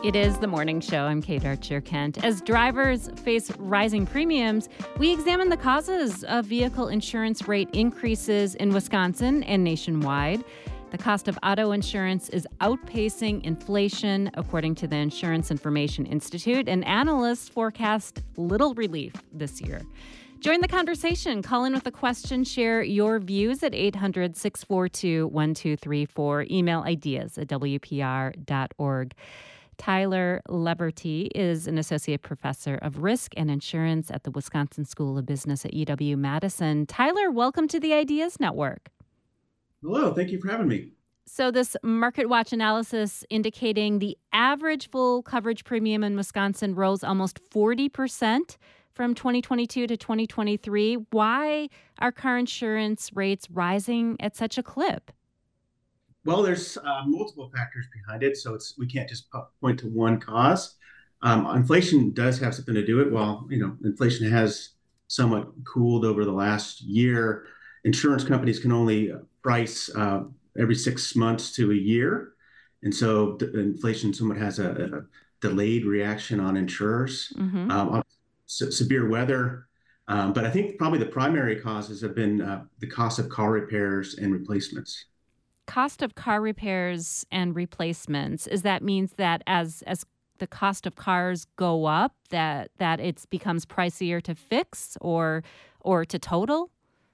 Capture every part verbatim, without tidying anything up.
It is the morning show. I'm Kate Archer Kent. As drivers face rising premiums, we examine the causes of vehicle insurance rate increases in Wisconsin and nationwide. The cost of auto insurance is outpacing inflation, according to the Insurance Information Institute, and analysts forecast little relief this year. Join the conversation. Call in with a question. Share your views at eight hundred, six four two, one two three four. Email ideas at w p r dot org. Tyler Leverty is an associate professor of risk and insurance at the Wisconsin School of Business at U W-Madison. Tyler, welcome to the Ideas Network. Hello, thank you for having me. So this Market Watch analysis indicating the average full coverage premium in Wisconsin rose almost forty percent from twenty twenty-two to twenty twenty-three. Why are car insurance rates rising at such a clip? Well, there's uh, multiple factors behind it, so it's we can't just po- point to one cause. Um, inflation does have something to do with it. While you know inflation has somewhat cooled over the last year, insurance companies can only price uh, every six months to a year, and so d- inflation somewhat has a, a delayed reaction on insurers. Mm-hmm. Um, on se- severe weather, um, but I think probably the primary causes have been uh, the cost of car repairs and replacements. Cost of car repairs and replacements, is that means that as as the cost of cars go up, that that it becomes pricier to fix or or to total?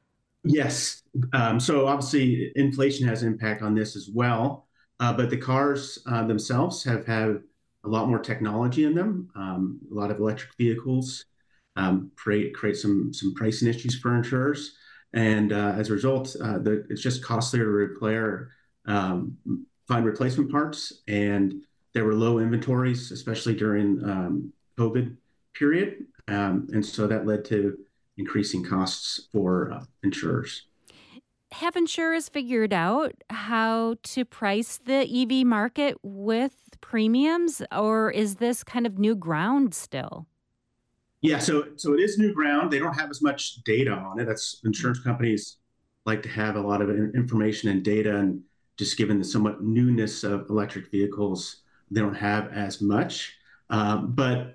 Yes. Um, so obviously inflation has an impact on this as well. Uh, but the cars uh, themselves have had a lot more technology in them. Um, a lot of electric vehicles um, create create some some pricing issues for insurers. And uh, as a result, uh, the, it's just costlier to repair, um, find replacement parts. And there were low inventories, especially during um, COVID period. Um, and so that led to increasing costs for uh, insurers. Have insurers figured out how to price the E V market with premiums, or is this kind of new ground still? Yeah, so so it is new ground. They don't have as much data on it. That's insurance companies like to have a lot of in- information and data, and just given the somewhat newness of electric vehicles, they don't have as much. Um, but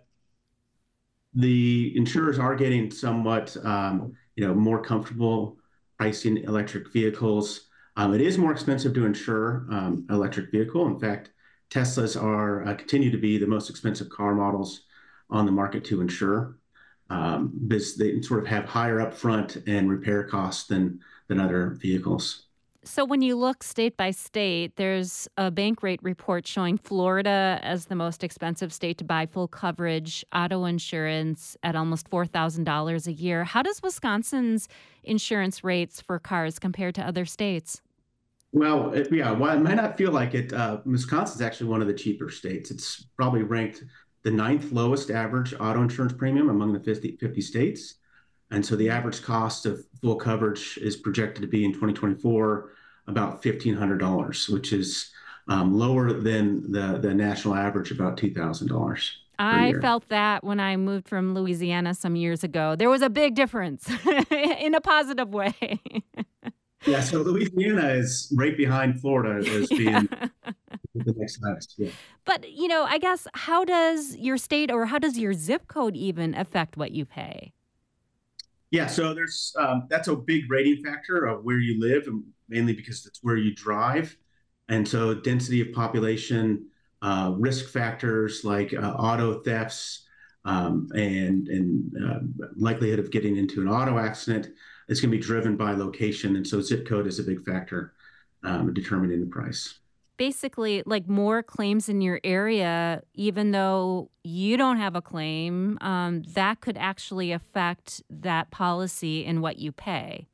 the insurers are getting somewhat, um, you know, more comfortable pricing electric vehicles. Um, it is more expensive to insure um, an electric vehicle. In fact, Teslas are uh, continue to be the most expensive car models on the market to insure. Um, because they sort of have higher upfront and repair costs than than other vehicles. So when you look state by state, there's a bank rate report showing Florida as the most expensive state to buy full coverage auto insurance at almost four thousand dollars a year. How does Wisconsin's insurance rates for cars compare to other states? Well, it, yeah, while it might not feel like it, uh, Wisconsin is actually one of the cheaper states. It's probably ranked the ninth lowest average auto insurance premium among the fifty, fifty states. And so the average cost of full coverage is projected to be in twenty twenty-four about fifteen hundred dollars, which is um, lower than the, the national average, about two thousand dollars per I year. felt that when I moved from Louisiana some years ago. There was a big difference in a positive way. Yeah, so Louisiana is right behind Florida as being Yeah. the next highest. Yeah. But, you know, I guess how does your state or how does your zip code even affect what you pay? Yeah, so there's um, that's a big rating factor of where you live, and mainly because it's where you drive. And so density of population, uh, risk factors like uh, auto thefts, um, and and uh, likelihood of getting into an auto accident, it's going to be driven by location. And so zip code is a big factor um, determining the price. Basically, like more claims in your area, even though you don't have a claim, um, that could actually affect that policy and what you pay.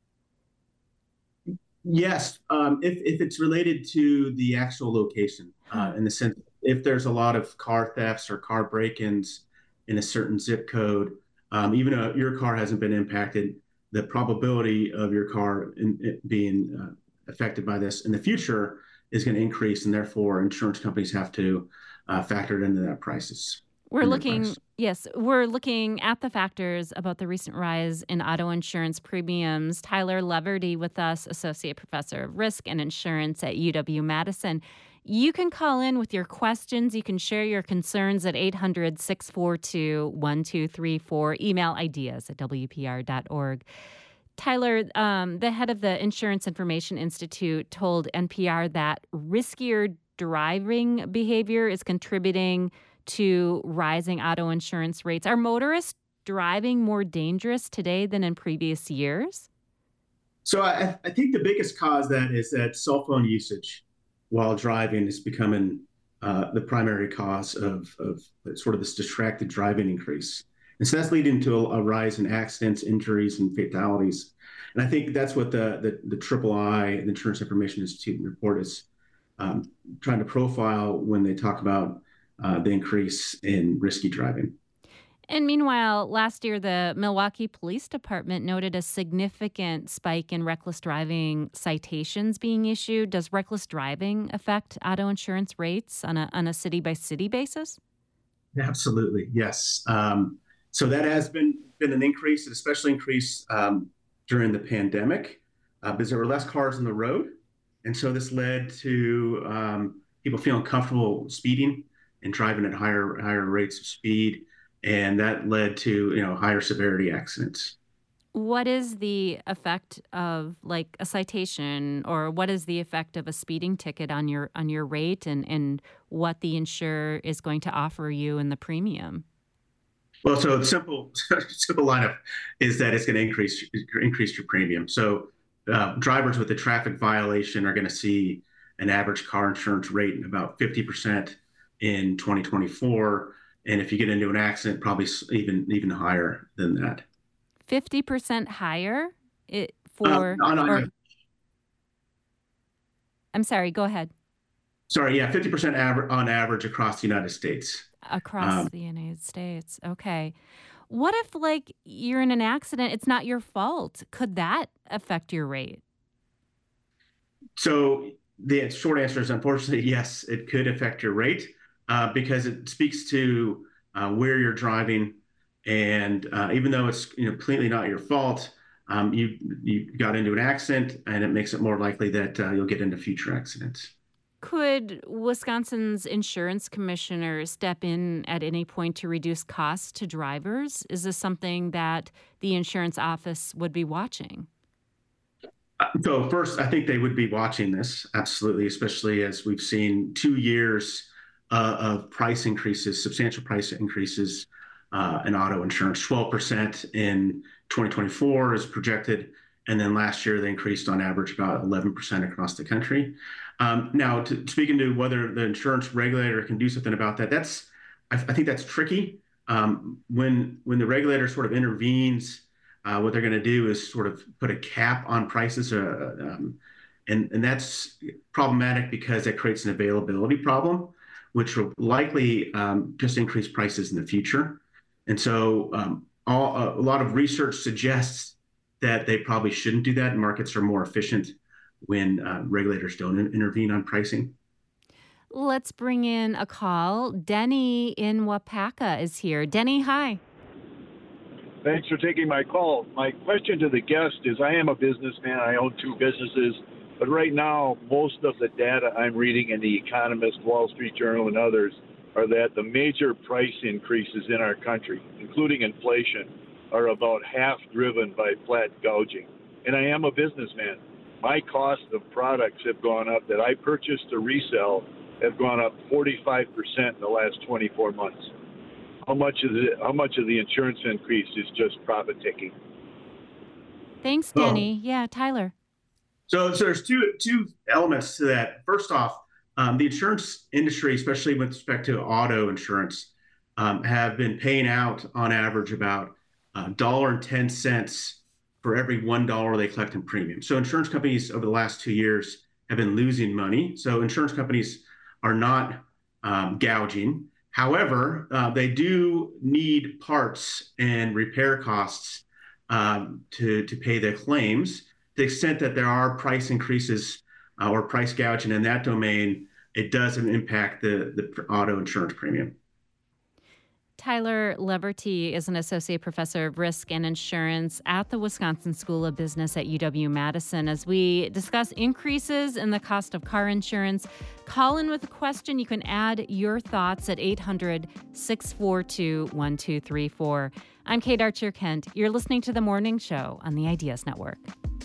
Yes, um, if if it's related to the actual location, uh, Huh. in the sense if there's a lot of car thefts or car break-ins in a certain zip code, um, even though your car hasn't been impacted, the probability of your car in, it being uh, affected by this in the future is going to increase, and therefore insurance companies have to uh, factor it into that prices We're in their looking, price. yes, we're looking at the factors about the recent rise in auto insurance premiums. Tyler Leverty with us, Associate Professor of Risk and Insurance at U W-Madison. You can call in with your questions. You can share your concerns at eight hundred, six four two, one two three four. Email ideas at w p r dot org. Tyler, um, the head of the Insurance Information Institute told N P R that riskier driving behavior is contributing to rising auto insurance rates. Are motorists driving more dangerous today than in previous years? So I, I think the biggest cause that is that cell phone usage while driving is becoming uh, the primary cause of, of sort of this distracted driving increase. And so that's leading to a, a rise in accidents, injuries, and fatalities. And I think that's what the the, the Triple I, the Insurance Information Institute report is um, trying to profile when they talk about uh, the increase in risky driving. And meanwhile, last year, the Milwaukee Police Department noted a significant spike in reckless driving citations being issued. Does reckless driving affect auto insurance rates on a on a city by city basis? Absolutely, yes. Um, so that has been been an increase, especially increased um, during the pandemic, uh, because there were less cars on the road, and so this led to um, people feeling comfortable speeding and driving at higher higher rates of speed. And that led to, you know, higher severity accidents. What is the effect of like a citation, or what is the effect of a speeding ticket on your on your rate, and, and what the insurer is going to offer you in the premium? Well, so the simple simple lineup is that it's going to increase increase your premium. So uh, drivers with a traffic violation are going to see an average car insurance rate in about fifty percent in twenty twenty-four. And if you get into an accident, probably even even higher than that. fifty percent higher it, for... Uh, on, on, or, I'm sorry, go ahead. Sorry, yeah, fifty percent aver- on average across the United States. Across um, the United States, okay. What if, like, you're in an accident, it's not your fault? Could that affect your rate? So the short answer is, unfortunately, yes, it could affect your rate. Uh, because it speaks to uh, where you're driving, and uh, even though it's you know completely not your fault, um, you you got into an accident, and it makes it more likely that uh, you'll get into future accidents. Could Wisconsin's insurance commissioner step in at any point to reduce costs to drivers? Is this something that the insurance office would be watching? Uh, so first, I think they would be watching this, absolutely, especially as we've seen two years Uh, of price increases, substantial price increases uh, in auto insurance. twelve percent in twenty twenty-four is projected, and then last year they increased on average about eleven percent across the country. Um, now, to, speaking to whether the insurance regulator can do something about that, that's I, I think that's tricky. Um, when when the regulator sort of intervenes, uh, what they're going to do is sort of put a cap on prices, uh, um, and and that's problematic because that creates an availability problem, which will likely um, just increase prices in the future. And so um, all, a lot of research suggests that they probably shouldn't do that. Markets are more efficient when uh, regulators don't in- intervene on pricing. Let's bring in a call. Denny in Wapaka is here. Denny, hi. Thanks for taking my call. My question to the guest is, I am a businessman. I own two businesses. But right now, most of the data I'm reading in The Economist, Wall Street Journal, and others are that the major price increases in our country, including inflation, are about half driven by flat gouging. And I am a businessman. My cost of products have gone up that I purchase to resell have gone up forty-five percent in the last twenty-four months. How much of the, how much of the insurance increase is just profit taking? Thanks, Denny. Oh. Yeah, Tyler. So, so there's two two elements to that. First off, um, the insurance industry, especially with respect to auto insurance, um, have been paying out on average about a dollar and ten cents for every one dollar they collect in premium. So insurance companies over the last two years have been losing money. So insurance companies are not um, gouging. However, uh, they do need parts and repair costs um, to, to pay their claims. To the extent that there are price increases uh, or price gouging in that domain, it doesn't impact the, the auto insurance premium. Tyler Leverty is an associate professor of risk and insurance at the Wisconsin School of Business at U W-Madison. As we discuss increases in the cost of car insurance, call in with a question. You can add your thoughts at eight hundred, six four two, one two three four. I'm Kate Archer-Kent. You're listening to The Morning Show on the Ideas Network.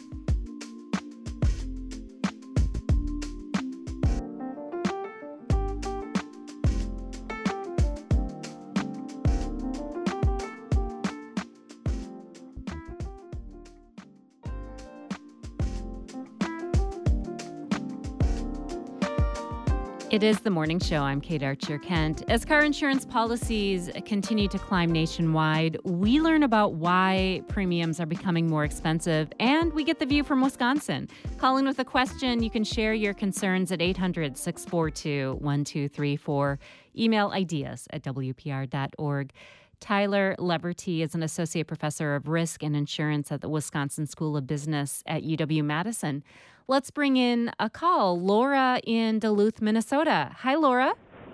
It is The Morning Show. I'm Kate Archer-Kent. As car insurance policies continue to climb nationwide, we learn about why premiums are becoming more expensive, and we get the view from Wisconsin. Call in with a question. You can share your concerns at eight hundred, six four two, one two three four. Email ideas at w p r dot org. Tyler Leverty is an associate professor of risk and insurance at the Wisconsin School of Business at U W-Madison. Let's bring in a call. Laura in Duluth, Minnesota. Hi, Laura.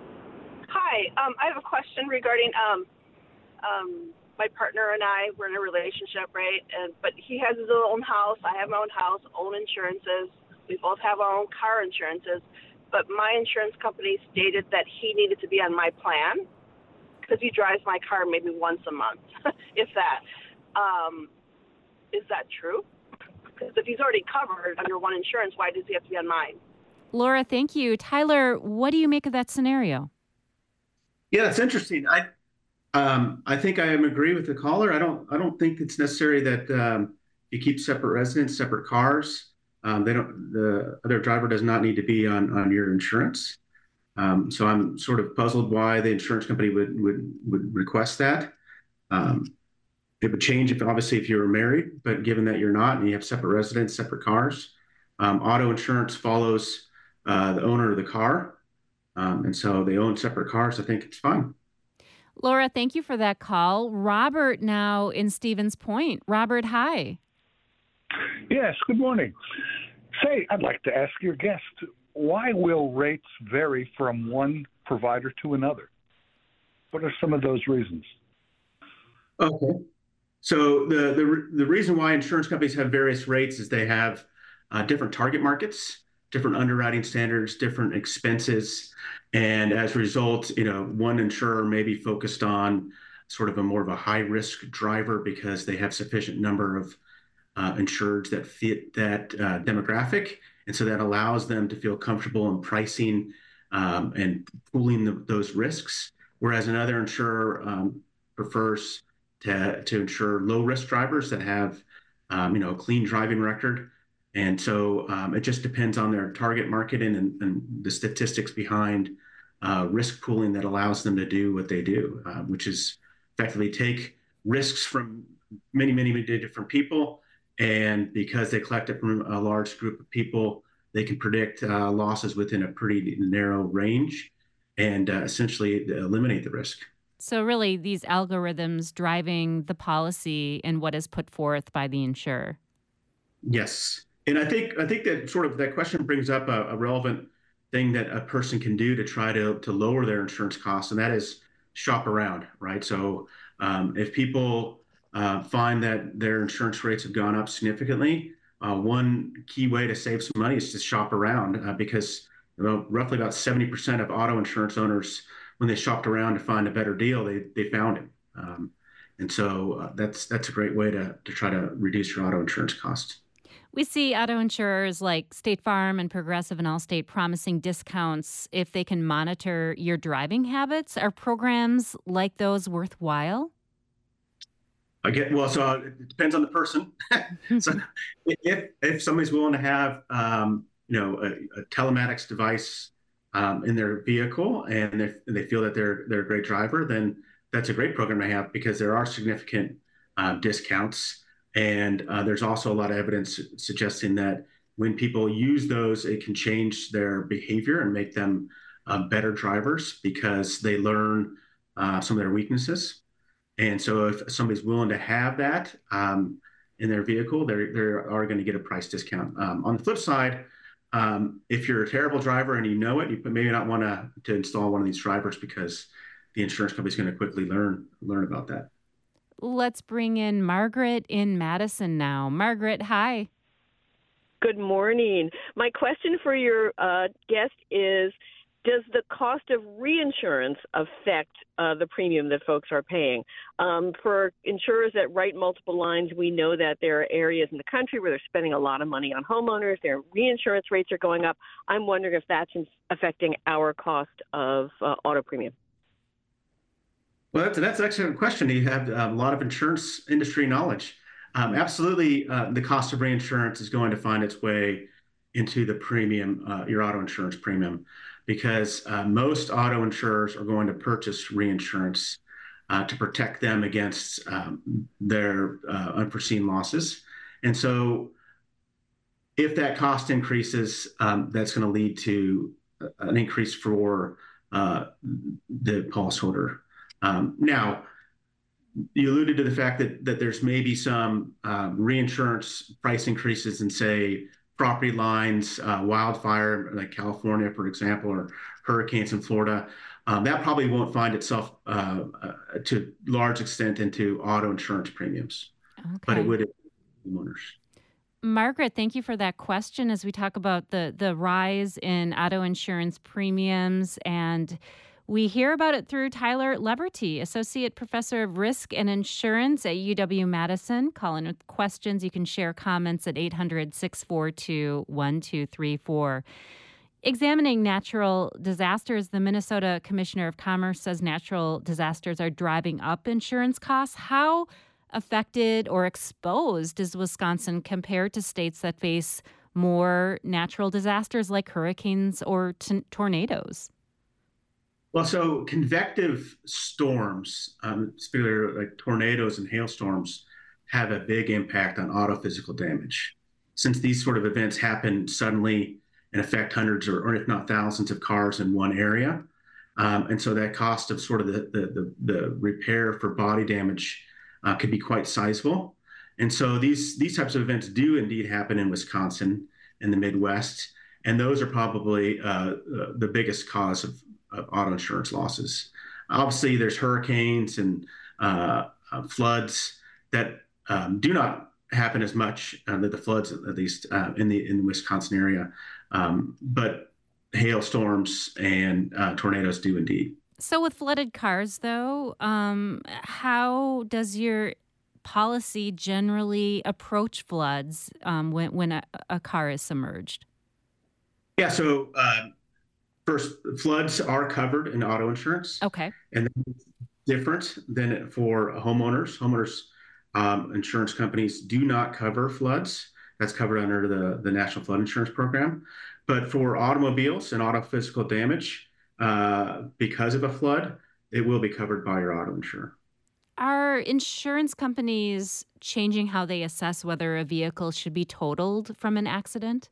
Hi. Um, I have a question regarding um, um, my partner and I. We're in a relationship, right? And but he has his own house. I have my own house, own insurances. We both have our own car insurances. But my insurance company stated that he needed to be on my plan because he drives my car maybe once a month, if that. Um, is that true? Because if he's already covered under one insurance, why does he have to be on mine? Laura, thank you. Tyler, what do you make of that scenario? Yeah, that's interesting. I um, I think I am agree with the caller. I don't I don't think it's necessary that um, you keep separate residents, separate cars. Um, they don't. The other driver does not need to be on on your insurance. Um, so I'm sort of puzzled why the insurance company would would would request that. Um, It would change if obviously if you were married, but given that you're not and you have separate residents, separate cars, um, auto insurance follows uh, the owner of the car. Um, and so they own separate cars. I think it's fine. Laura, thank you for that call. Robert now in Stevens Point. Robert, hi. Yes, good morning. Say, I'd like to ask your guest, why will rates vary from one provider to another? What are some of those reasons? Okay. So the, the the reason why insurance companies have various rates is they have uh, different target markets, different underwriting standards, different expenses, and as a result, you know, one insurer may be focused on sort of a more of a high risk driver because they have sufficient number of uh, insureds that fit that uh, demographic, and so that allows them to feel comfortable in pricing um, and pooling the, those risks, whereas another insurer um, prefers To, to insure low-risk drivers that have, um, you know, a clean driving record. And so um, it just depends on their target marketing and, and the statistics behind uh, risk pooling that allows them to do what they do, uh, which is effectively take risks from many, many, many different people. And because they collect it from a large group of people, they can predict uh, losses within a pretty narrow range and uh, essentially eliminate the risk. So really, these algorithms driving the policy and what is put forth by the insurer. Yes. And I think I think that sort of that question brings up a, a relevant thing that a person can do to try to, to lower their insurance costs, and that is shop around, right? So um, if people uh, find that their insurance rates have gone up significantly, uh, one key way to save some money is to shop around uh, because you know, roughly about seventy percent of auto insurance owners, when they shopped around to find a better deal, they they found it. Um, and so uh, that's that's a great way to, to try to reduce your auto insurance costs. We see auto insurers like State Farm and Progressive and Allstate promising discounts if they can monitor your driving habits. Are programs like those worthwhile? I get well. So it depends on the person. So if if somebody's willing to have um, you know a, a telematics device Um, in their vehicle, and if they feel that they're they're a great driver, then that's a great program to have because there are significant uh, discounts, and uh, there's also a lot of evidence suggesting that when people use those, it can change their behavior and make them uh, better drivers because they learn uh, some of their weaknesses. And so, if somebody's willing to have that um, in their vehicle, they they are going to get a price discount. Um, on the flip side, Um, if you're a terrible driver and you know it, you maybe not want to to install one of these drivers because the insurance company is going to quickly learn learn about that. Let's bring in Margaret in Madison now. Margaret, hi. Good morning. My question for your uh, guest is, does the cost of reinsurance affect uh, the premium that folks are paying? Um, for insurers that write multiple lines, we know that there are areas in the country where they're spending a lot of money on homeowners. Their reinsurance rates are going up. I'm wondering if that's affecting our cost of uh, auto premium. Well, that's, that's an excellent question. You have a lot of insurance industry knowledge. Um, absolutely, uh, the cost of reinsurance is going to find its way into the premium, uh, your auto insurance premium, because uh, most auto insurers are going to purchase reinsurance uh, to protect them against um, their uh, unforeseen losses. And so if that cost increases, um, that's going to lead to an increase for uh, the policyholder. Um, now, you alluded to the fact that, that there's maybe some um, reinsurance price increases in, say, property lines, uh, wildfire, like California, for example, or hurricanes in Florida. Um, that probably won't find itself uh, uh, to large extent into auto insurance premiums, okay. But it would in homeowners. Margaret, thank you for that question as we talk about the, the rise in auto insurance premiums. And we hear about it through Tyler Leberty, Associate Professor of Risk and Insurance at U W-Madison. Call in with questions. You can share comments at eight hundred, six four two, one two three four. Examining natural disasters, the Minnesota Commissioner of Commerce says natural disasters are driving up insurance costs. How affected or exposed is Wisconsin compared to states that face more natural disasters like hurricanes or t- tornadoes? Well, so convective storms, um, particularly like tornadoes and hailstorms, have a big impact on auto physical damage. Since these sort of events happen suddenly and affect hundreds or, or if not thousands of cars in one area, um, and so that cost of sort of the the, the, the repair for body damage uh, could be quite sizable. And so these these types of events do indeed happen in Wisconsin and the Midwest, and those are probably uh, uh, the biggest cause of of auto insurance losses. Obviously, there's hurricanes and uh, uh, floods that um, do not happen as much, uh, the floods at least uh, in the in the Wisconsin area, um, but hailstorms and uh, tornadoes do indeed. So with flooded cars, though, um, how does your policy generally approach floods um, when, when a, a car is submerged? Yeah, so uh, first, floods are covered in auto insurance. Okay. And that's different than for homeowners. Homeowners um, insurance companies do not cover floods. That's covered under the, the National Flood Insurance Program. But for automobiles and auto physical damage, uh, because of a flood, it will be covered by your auto insurer. Are insurance companies changing how they assess whether a vehicle should be totaled from an accident?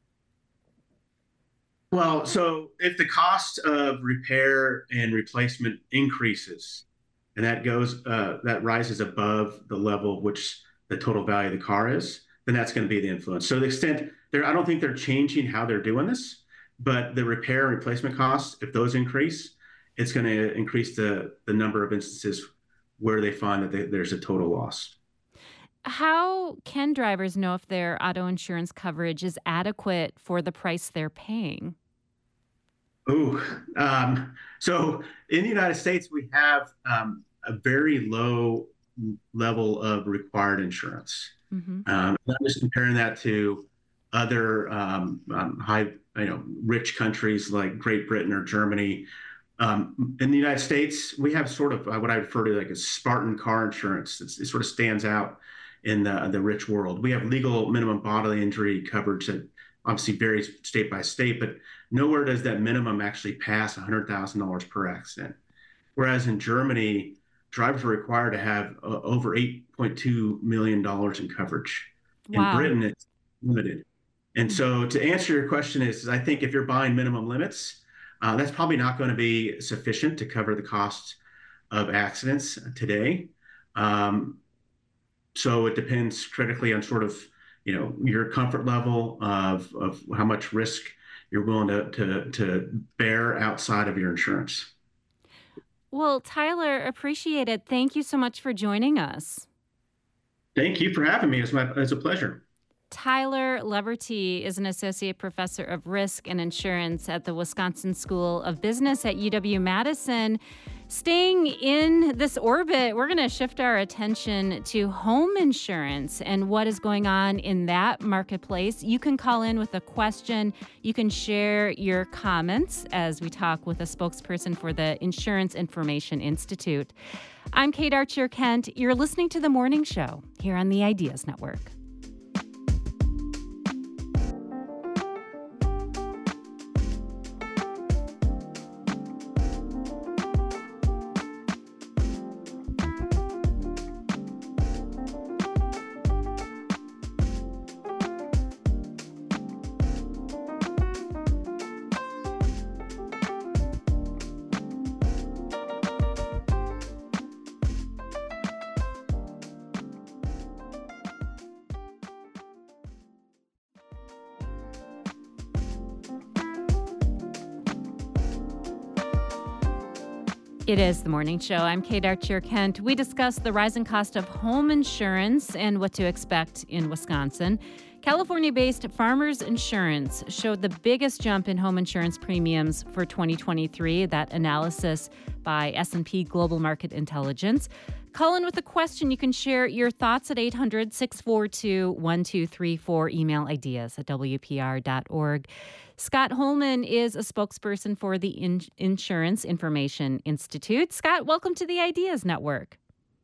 Well, so if the cost of repair and replacement increases, and that goes, uh, that rises above the level which the total value of the car is, then that's going to be the influence. So to the extent there, I don't think they're changing how they're doing this, but the repair and replacement costs, if those increase, it's going to increase the, the number of instances where they find that they, there's a total loss. How can drivers know if their auto insurance coverage is adequate for the price they're paying? Ooh, um, so in the United States, we have um, a very low level of required insurance. Mm-hmm. Um, I'm just comparing that to other um, um, high, you know, rich countries like Great Britain or Germany. Um, in the United States, we have sort of what I refer to like a Spartan car insurance. It's, it sort of stands out in the, the rich world. We have legal minimum bodily injury coverage that obviously varies state by state, but nowhere does that minimum actually pass one hundred thousand dollars per accident. Whereas in Germany, drivers are required to have uh, over eight point two million dollars in coverage. Wow. In Britain, it's limited. And so to answer your question is, is I think if you're buying minimum limits, uh, that's probably not going to be sufficient to cover the cost of accidents today. Um, so it depends critically on sort of, you know, your comfort level of, of how much risk you're willing to, to, to bear outside of your insurance. Well, Tyler, appreciate it. Thank you so much for joining us. Thank you for having me. It's my it's a pleasure. Tyler Leverty is an associate professor of risk and insurance at the Wisconsin School of Business at U W-Madison. Staying in this orbit, we're going to shift our attention to home insurance and what is going on in that marketplace. You can call in with a question. You can share your comments as we talk with a spokesperson for the Insurance Information Institute. I'm Kate Archer-Kent. You're listening to The Morning Show here on the Ideas Network. It is The Morning Show. I'm Kate Archer-Kent. We discuss the rising cost of home insurance and what to expect in Wisconsin. California-based Farmers Insurance showed the biggest jump in home insurance premiums for twenty twenty-three. That analysis by S and P Global Market Intelligence. Call in with a question. You can share your thoughts at eight hundred, six four two, one two three four. Email ideas at W P R dot org. Scott Holman is a spokesperson for the In- Insurance Information Institute. Scott, welcome to the Ideas Network.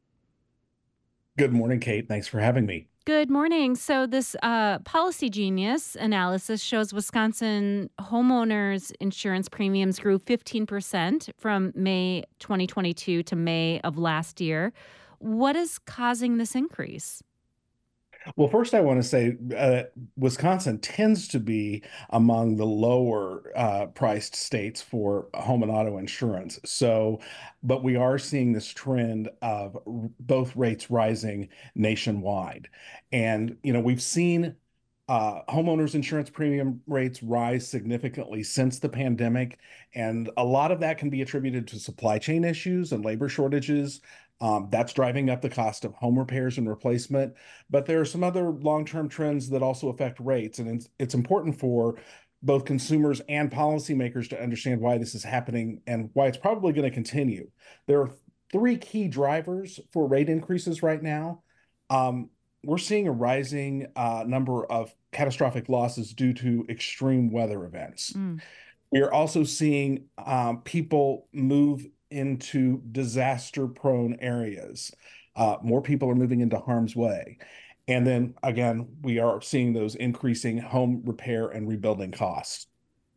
Good morning, Kate. Thanks for having me. Good morning. So this uh, Policy Genius analysis shows Wisconsin homeowners insurance premiums grew fifteen percent from May twenty twenty-two to May of last year. What is causing this increase? Well, first, I want to say uh, Wisconsin tends to be among the lower uh, priced states for home and auto insurance. So, but we are seeing this trend of r- both rates rising nationwide. And, you know, we've seen uh, homeowners insurance premium rates rise significantly since the pandemic. And a lot of that can be attributed to supply chain issues and labor shortages. Um, that's driving up the cost of home repairs and replacement. But there are some other long-term trends that also affect rates. And it's, it's important for both consumers and policymakers to understand why this is happening and why it's probably going to continue. There are three key drivers for rate increases right now. Um, we're seeing a rising uh, number of catastrophic losses due to extreme weather events. Mm. We are also seeing um, people move into disaster-prone areas. Uh, more people are moving into harm's way. And then, again, we are seeing those increasing home repair and rebuilding costs.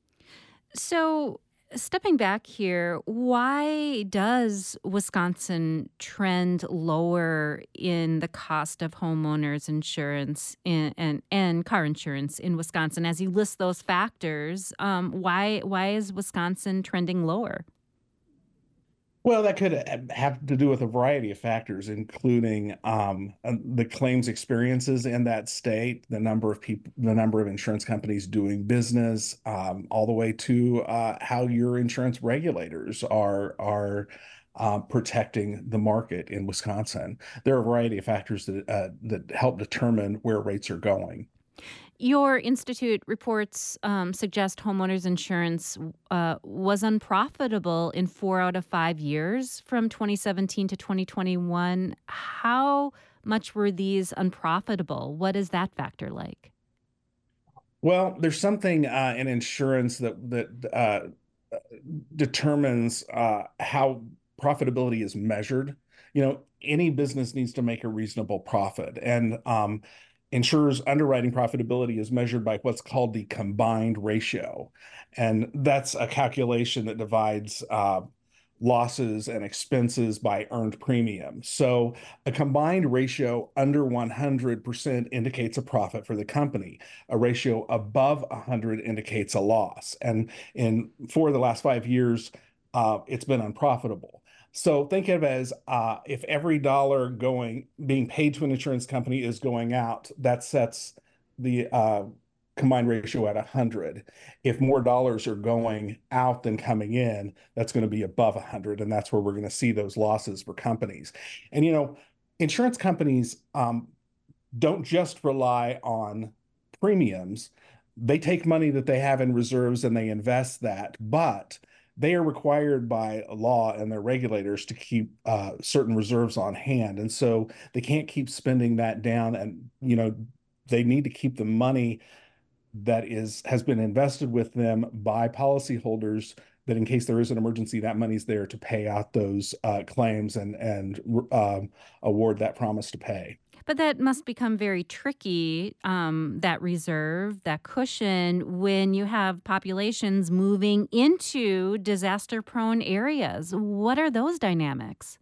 So, stepping back here, why does Wisconsin trend lower in the cost of homeowners insurance in, and, and car insurance in Wisconsin? As you list those factors, um, why why is Wisconsin trending lower? Well, that could have to do with a variety of factors, including um, the claims experiences in that state, the number of people, the number of insurance companies doing business, um, all the way to uh, how your insurance regulators are are uh, protecting the market in Wisconsin. There are a variety of factors that uh, that help determine where rates are going. Your institute reports um, suggest homeowners insurance uh, was unprofitable in four out of five years from twenty seventeen to twenty twenty-one. How much were these unprofitable? What is that factor like? Well, there's something uh, in insurance that that uh, determines uh, how profitability is measured. You know, any business needs to make a reasonable profit, and um, insurers' underwriting profitability is measured by what's called the combined ratio. And that's a calculation that divides uh, losses and expenses by earned premium. So a combined ratio under one hundred percent indicates a profit for the company. A ratio above one hundred indicates a loss. And in for the last five years, uh, it's been unprofitable. So think of it as uh, if every dollar going being paid to an insurance company is going out, that sets the uh, combined ratio at one hundred. If more dollars are going out than coming in, that's going to be above one hundred, and that's where we're going to see those losses for companies. And, you know, insurance companies um, don't just rely on premiums. They take money that they have in reserves and they invest that, but they are required by law and their regulators to keep uh, certain reserves on hand. And so they can't keep spending that down. And, you know, they need to keep the money that is has been invested with them by policyholders, that in case there is an emergency, that money's there to pay out those uh, claims and, and um, award that promise to pay. But that must become very tricky, um, that reserve, that cushion, when you have populations moving into disaster-prone areas. What are those dynamics?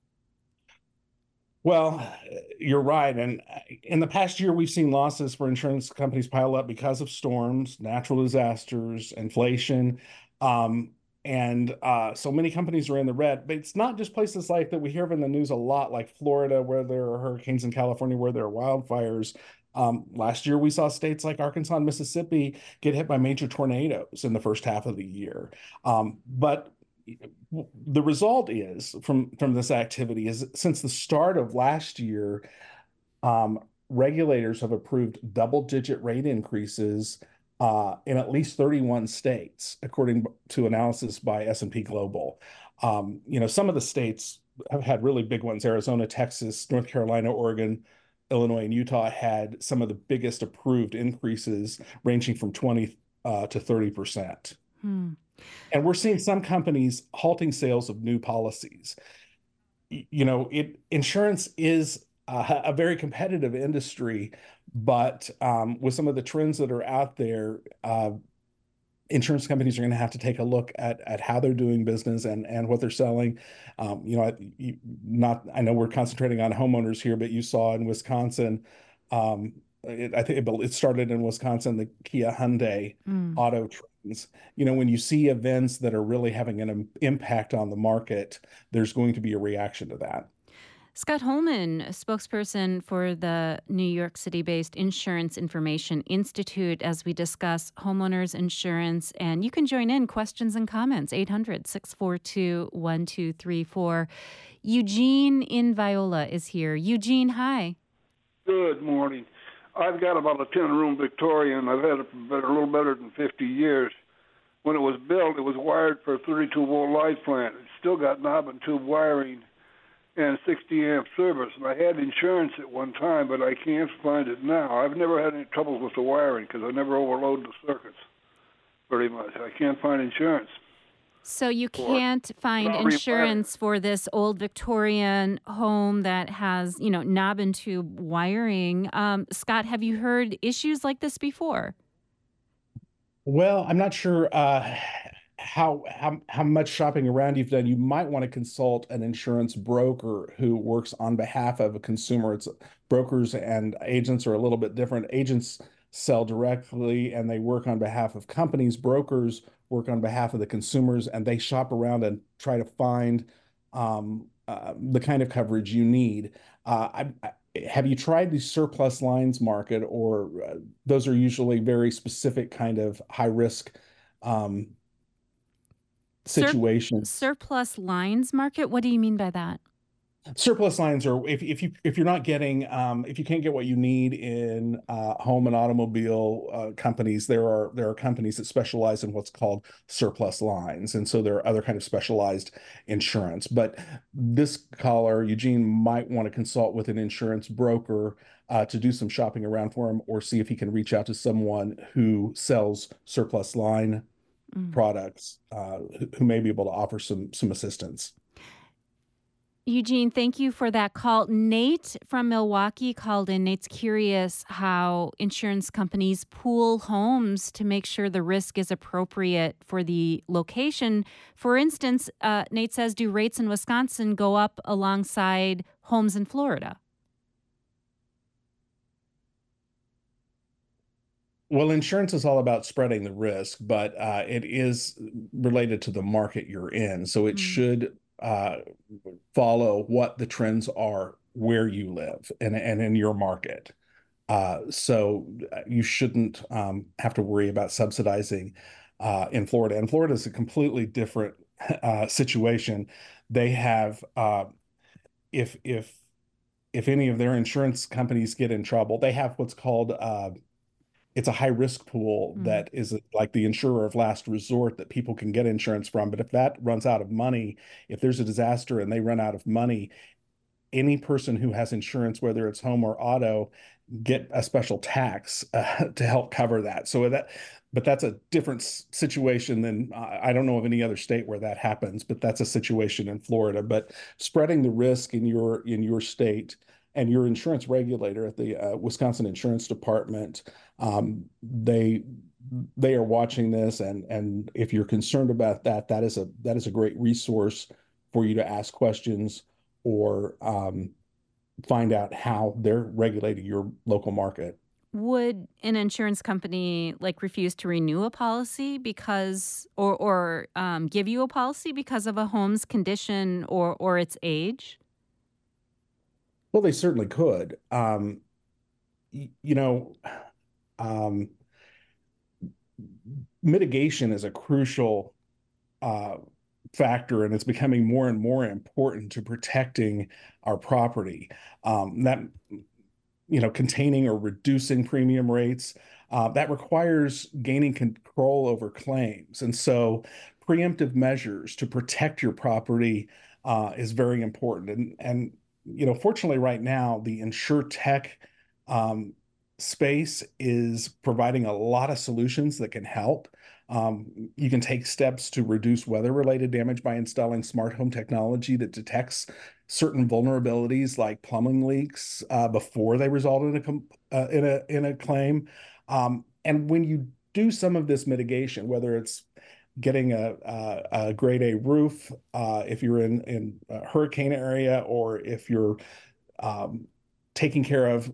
Well, you're right. And in the past year, we've seen losses for insurance companies pile up because of storms, natural disasters, inflation. Um, And uh, so many companies are in the red, but it's not just places like that we hear of in the news a lot, like Florida, where there are hurricanes, in California, where there are wildfires. Um, last year, we saw states like Arkansas and Mississippi get hit by major tornadoes in the first half of the year. Um, but the result is from, from this activity is since the start of last year, um, regulators have approved double-digit rate increases Uh, in at least thirty-one states, according to analysis by S and P Global. Um, you know, some of the states have had really big ones. Arizona, Texas, North Carolina, Oregon, Illinois, and Utah had some of the biggest approved increases, ranging from twenty uh, to thirty percent. Hmm. And we're seeing some companies halting sales of new policies. You know, it insurance is uh, a very competitive industry, but um, with some of the trends that are out there, uh, insurance companies are going to have to take a look at at how they're doing business and and what they're selling. Um, you know, you, not I know we're concentrating on homeowners here, but you saw in Wisconsin, um, it, I think it, it started in Wisconsin, the Kia Hyundai Mm. auto trends. You know, when you see events that are really having an im- impact on the market, there's going to be a reaction to that. Scott Holman, a spokesperson for the New York City-based Insurance Information Institute, as we discuss homeowners insurance. And you can join in questions and comments, eight hundred, six four two, one two three four. Eugene in Viola is here. Eugene, hi. Good morning. I've got about a ten-room Victorian. I've had it for a little better than fifty years. When it was built, it was wired for a thirty-two volt light plant. It's still got knob and tube wiring and sixty amp service. And I had insurance at one time, but I can't find it now. I've never had any troubles with the wiring because I never overload the circuits very much. I can't find insurance. So you can't find Not insurance for this old Victorian home that has, you know, knob and tube wiring. Um, Scott, have you heard issues like this before? Well, I'm not sure uh, how, how how much shopping around you've done. You might want to consult an insurance broker who works on behalf of a consumer. It's brokers and agents are a little bit different. Agents sell directly and they work on behalf of companies. Brokers work on behalf of the consumers, and they shop around and try to find um, uh, the kind of coverage you need. Uh, I, I, have you tried the surplus lines market, or uh, those are usually very specific kind of high risk um, situations? Sur- surplus lines market? What do you mean by that? Surplus lines are if if you if you're not getting um, if you can't get what you need in uh, home and automobile uh, companies, there are there are companies that specialize in what's called surplus lines, and so there are other kind of specialized insurance. But this caller, Eugene, might want to consult with an insurance broker uh, to do some shopping around for him, or see if he can reach out to someone who sells surplus line mm. products uh, who, who may be able to offer some some assistance. Eugene, thank you for that call. Nate from Milwaukee called in. Nate's curious how insurance companies pool homes to make sure the risk is appropriate for the location. For instance, uh, Nate says, do rates in Wisconsin go up alongside homes in Florida? Well, insurance is all about spreading the risk, but uh, it is related to the market you're in. So it mm. should uh, follow what the trends are where you live and, and in your market. Uh, so you shouldn't um, have to worry about subsidizing uh, in Florida. And Florida is a completely different uh, situation. They have uh, if if if any of their insurance companies get in trouble, they have what's called uh, it's a high risk pool Mm. that is like the insurer of last resort that people can get insurance from. But if that runs out of money, if there's a disaster and they run out of money, any person who has insurance, whether it's home or auto, get a special tax uh, to help cover that. So that, but that's a different situation than uh, I don't know of any other state where that happens, but that's a situation in Florida. But spreading the risk in your in your state and your insurance regulator at the uh, Wisconsin Insurance Department, um, they they are watching this, and and if you're concerned about that, that is a that is a great resource for you to ask questions or um, find out how they're regulating your local market. Would an insurance company like refuse to renew a policy because, or or um, give you a policy because of a home's condition or or its age? Well, they certainly could. Um, y- you know, um, mitigation is a crucial uh, factor, and it's becoming more and more important to protecting our property. Um, that you know, containing or reducing premium rates, uh, that requires gaining control over claims. And so preemptive measures to protect your property uh, is very important. And, and, you know, fortunately right now, the InsurTech um, space is providing a lot of solutions that can help. Um, you can take steps to reduce weather-related damage by installing smart home technology that detects certain vulnerabilities like plumbing leaks uh, before they result in a uh, in a in a claim. Um, and when you do some of this mitigation, whether it's getting a, a, a grade A roof, uh, if you're in in a hurricane area, or if you're um, taking care of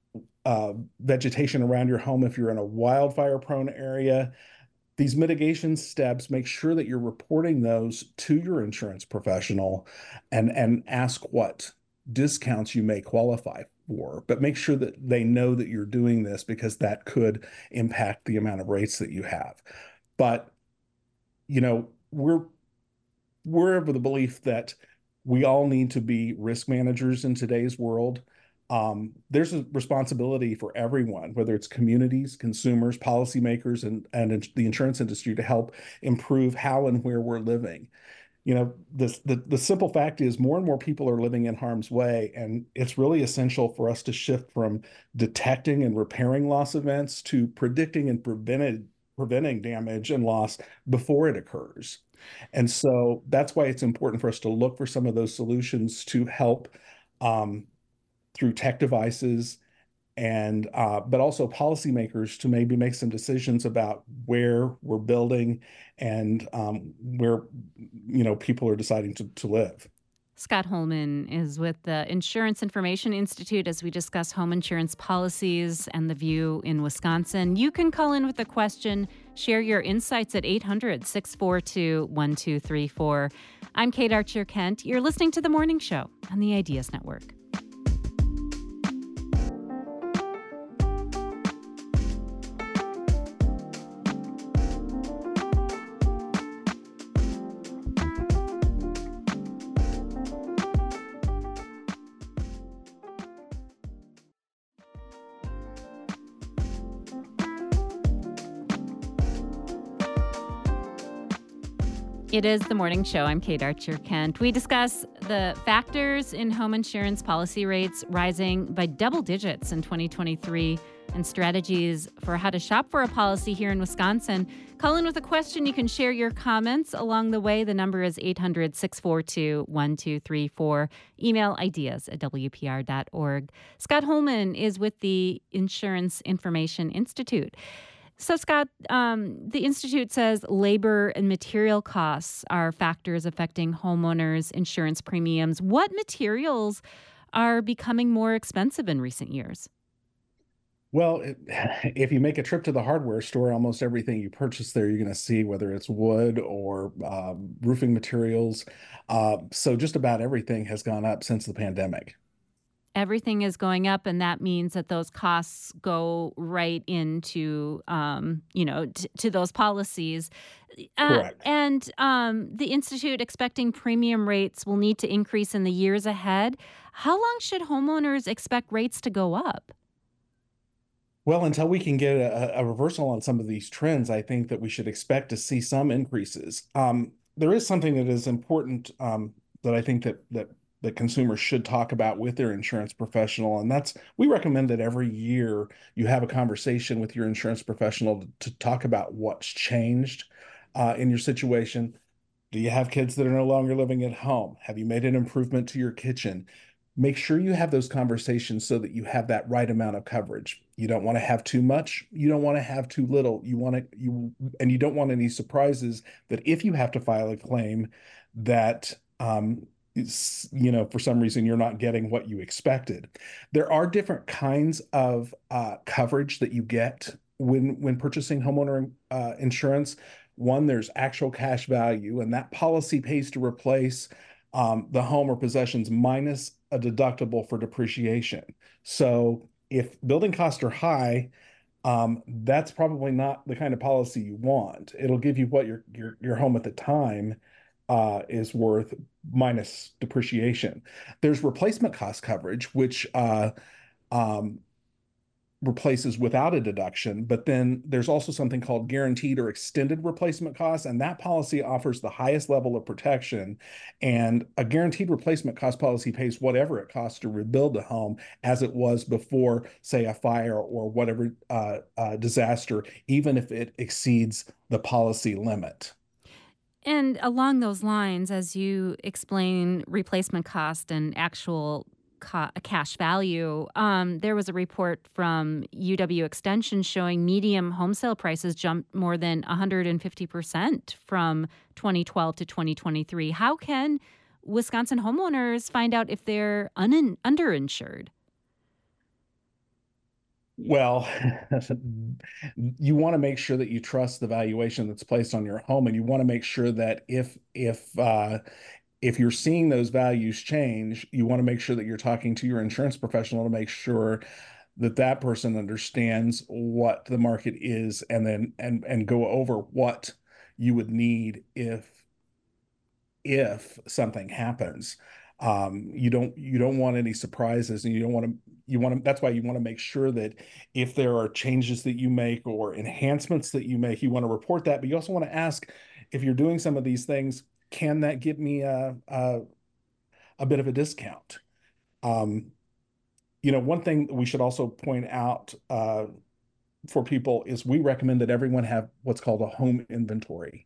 uh, vegetation around your home, if you're in a wildfire-prone area, these mitigation steps, make sure that you're reporting those to your insurance professional and, and ask what discounts you may qualify for. But make sure that they know that you're doing this because that could impact the amount of rates that you have. But, you know, we're we're of the belief that we all need to be risk managers in today's world. Um, there's a responsibility for everyone, whether it's communities, consumers, policymakers, and, and the insurance industry to help improve how and where we're living. You know, the, the, the simple fact is more and more people are living in harm's way, and it's really essential for us to shift from detecting and repairing loss events to predicting and prevented, preventing damage and loss before it occurs. And so that's why it's important for us to look for some of those solutions to help um, through tech devices and uh, but also policymakers to maybe make some decisions about where we're building and um, where you know people are deciding to, to live. Scott Holman is with the Insurance Information Institute as we discuss home insurance policies and the view in Wisconsin. You can call in with a question, share your insights at eight hundred, six four two, one two three four. I'm Kate Archer Kent. You're listening to The Morning Show on the Ideas Network. It is The Morning Show. I'm Kate Archer Kent. We discuss the factors in home insurance policy rates rising by double digits in twenty twenty-three and strategies for how to shop for a policy here in Wisconsin. Call in with a question. You can share your comments along the way. The number is eight hundred, six four two, one two three four. Email ideas at w p r dot org. Scott Holman is with the Insurance Information Institute. So, Scott, um, the Institute says labor and material costs are factors affecting homeowners' insurance premiums. What materials are becoming more expensive in recent years? Well, it, if you make a trip to the hardware store, almost everything you purchase there, you're going to see whether it's wood or um, roofing materials. Uh, so just about everything has gone up since the pandemic. everything is going up, and that means that those costs go right into, um, you know, t- to those policies. Uh, Correct. and um, the Institute expecting premium rates will need to increase in the years ahead. How long should homeowners expect rates to go up? Well, until we can get a, a reversal on some of these trends, I think that we should expect to see some increases. Um, there is something that is important um, that I think that that that consumers should talk about with their insurance professional, and that's we recommend that every year you have a conversation with your insurance professional to, to talk about what's changed uh, in your situation. Do you have kids that are no longer living at home? Have you made an improvement to your kitchen? Make sure you have those conversations so that you have that right amount of coverage. You don't want to have too much. You don't want to have too little. You want to, you, and you don't want any surprises that if you have to file a claim that, um, is, you know, for some reason you're not getting what you expected. There are different kinds of uh, coverage that you get when when purchasing homeowner uh, insurance. One, there's actual cash value, and that policy pays to replace um, the home or possessions minus a deductible for depreciation. So if building costs are high, um, that's probably not the kind of policy you want. It'll give you what your your, your home at the time uh, is worth minus depreciation. There's replacement cost coverage, which uh, um, replaces without a deduction, but then there's also something called guaranteed or extended replacement costs, and that policy offers the highest level of protection. And a guaranteed replacement cost policy pays whatever it costs to rebuild the home as it was before, say, a fire or whatever uh, uh, disaster, even if it exceeds the policy limit. And along those lines, as you explain replacement cost and actual ca- cash value, um, there was a report from U W Extension showing medium home sale prices jumped more than one hundred fifty percent from twenty twelve to twenty twenty-three. How can Wisconsin homeowners find out if they're un- underinsured? Well, you want to make sure that you trust the valuation that's placed on your home, and you want to make sure that if if uh, if you're seeing those values change, you want to make sure that you're talking to your insurance professional to make sure that that person understands what the market is, and then and and go over what you would need if if something happens. Um, you don't you don't want any surprises, and you don't want to you want to that's why you want to make sure that if there are changes that you make or enhancements that you make, you want to report that. But you also want to ask, if you're doing some of these things, can that give me a a, a bit of a discount? Um, you know, one thing that we should also point out uh, for people is we recommend that everyone have what's called a home inventory.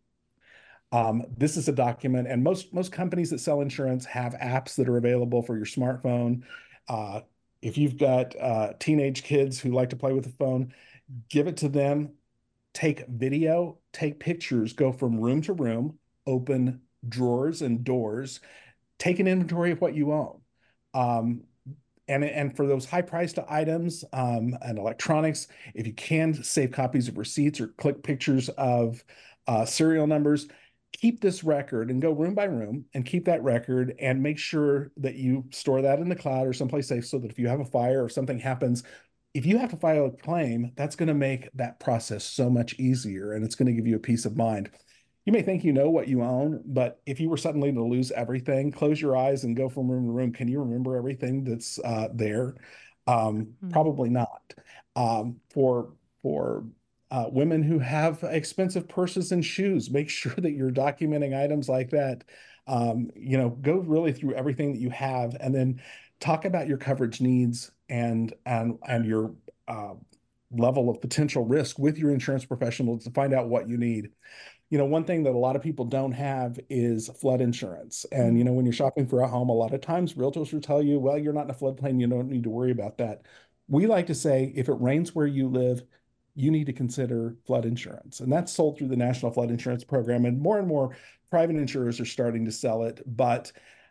Um, this is a document, and most most companies that sell insurance have apps that are available for your smartphone. Uh, if you've got uh, teenage kids who like to play with the phone, give it to them. Take video, take pictures, go from room to room, open drawers and doors, take an inventory of what you own. Um, and, and for those high-priced items um, and electronics, if you can, save copies of receipts or click pictures of uh, serial numbers. Keep this record and go room by room and keep that record, and make sure that you store that in the cloud or someplace safe, so that if you have a fire or something happens, if you have to file a claim, that's going to make that process so much easier, and it's going to give you a peace of mind. You may think you know what you own, but if you were suddenly to lose everything, close your eyes and go from room to room. Can you remember everything that's uh, there? Um, mm-hmm. Probably not. Um, for for Uh, women who have expensive purses and shoes, make sure that you're documenting items like that. Um, you know, go really through everything that you have, and then talk about your coverage needs and and and your uh, level of potential risk with your insurance professional to find out what you need. You know, one thing that a lot of people don't have is flood insurance. And, you know, when you're shopping for a home, a lot of times realtors will tell you, well, you're not in a floodplain, you don't need to worry about that. We like to say, if it rains where you live, you need to consider flood insurance. And that's sold through the National Flood Insurance Program. And more and more private insurers are starting to sell it. But,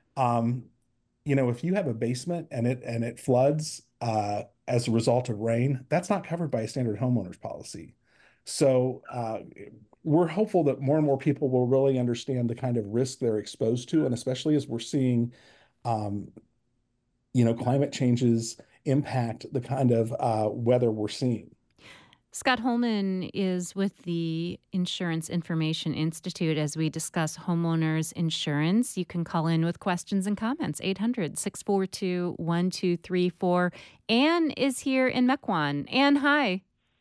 um, you know, if you have a basement and it and it floods uh, as a result of rain, that's not covered by a standard homeowner's policy. So uh, we're hopeful that more and more people will really understand the kind of risk they're exposed to. And especially as we're seeing um, you know, climate changes impact the kind of uh, weather we're seeing. Scott Holman is with the Insurance Information Institute as we discuss homeowners insurance. You can call in with questions and comments, eight hundred, six four two, one two three four. Anne is here in Mequon. Anne, hi.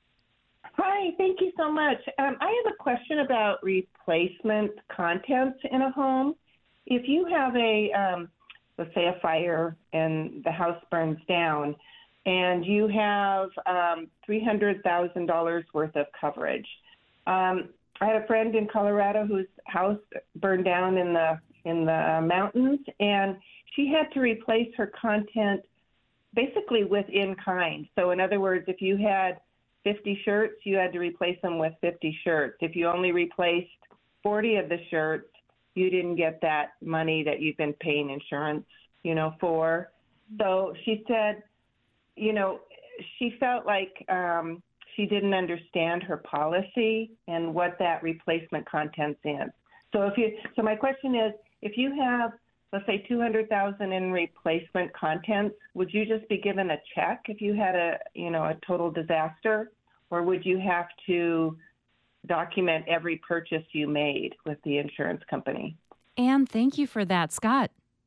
Hi, thank you so much. Um, I have a question about replacement contents in a home. If you have a, um, let's say a fire and the house burns down, and you have um, three hundred thousand dollars worth of coverage. Um, I had a friend in Colorado whose house burned down in the in the mountains, and she had to replace her content basically with in kind. So in other words, if you had fifty shirts, you had to replace them with fifty shirts. If you only replaced forty of the shirts, you didn't get that money that you've been paying insurance, you know, for. So she said, you know, she felt like um, she didn't understand her policy and what that replacement contents is. So if you, so my question is, if you have, let's say, two hundred thousand in replacement contents, would you just be given a check if you had a, you know, a total disaster, or would you have to document every purchase you made with the insurance company? Anne, thank you for that. Scott.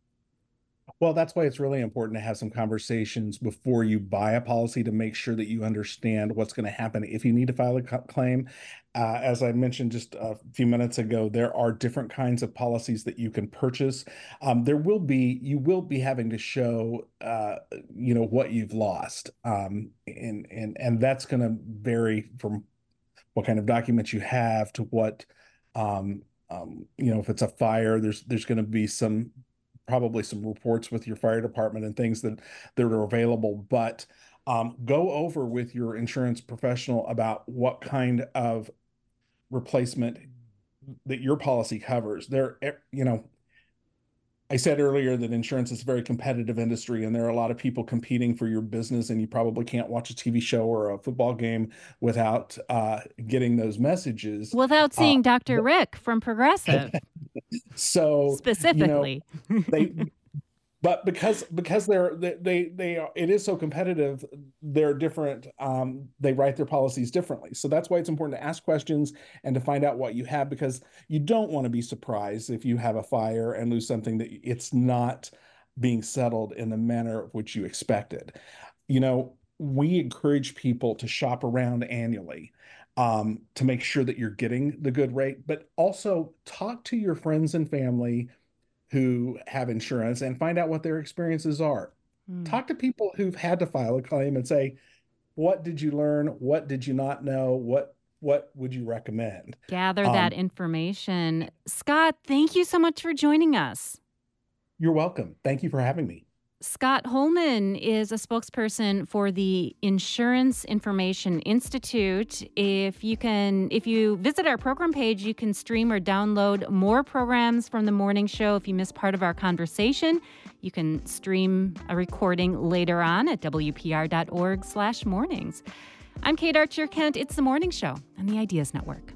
Well, that's why it's really important to have some conversations before you buy a policy to make sure that you understand what's going to happen if you need to file a claim. Uh, as I mentioned just a few minutes ago, there are different kinds of policies that you can purchase. Um, there will be, you will be having to show, uh, you know, what you've lost. Um, and, and, and that's going to vary from what kind of documents you have to what, um, um, you know, if it's a fire, there's, there's going to be some probably some reports with your fire department and things that, that are available, but um, go over with your insurance professional about what kind of replacement that your policy covers. There, you know, I said earlier that insurance is a very competitive industry, and there are a lot of people competing for your business, and you probably can't watch a T V show or a football game without uh, getting those messages. Without seeing uh, Doctor Rick from Progressive. So specifically, you know, they, but because because they're they they, they are, it is so competitive, they're different. Um, they write their policies differently. So that's why it's important to ask questions and to find out what you have, because you don't want to be surprised if you have a fire and lose something that it's not being settled in the manner of which you expected. You know, we encourage people to shop around annually. Um, to make sure that you're getting the good rate, but also talk to your friends and family who have insurance and find out what their experiences are. Mm. Talk to people who've had to file a claim and say, what did you learn? What did you not know? What what would you recommend? Gather um, that information. Scott, thank you so much for joining us. You're welcome. Thank you for having me. Scott Holman is a spokesperson for the Insurance Information Institute. If you can, if you visit our program page, you can stream or download more programs from the morning show. If you missed part of our conversation, you can stream a recording later on at W P R dot org slash mornings. I'm Kate Archer Kent. It's the Morning Show on the Ideas Network.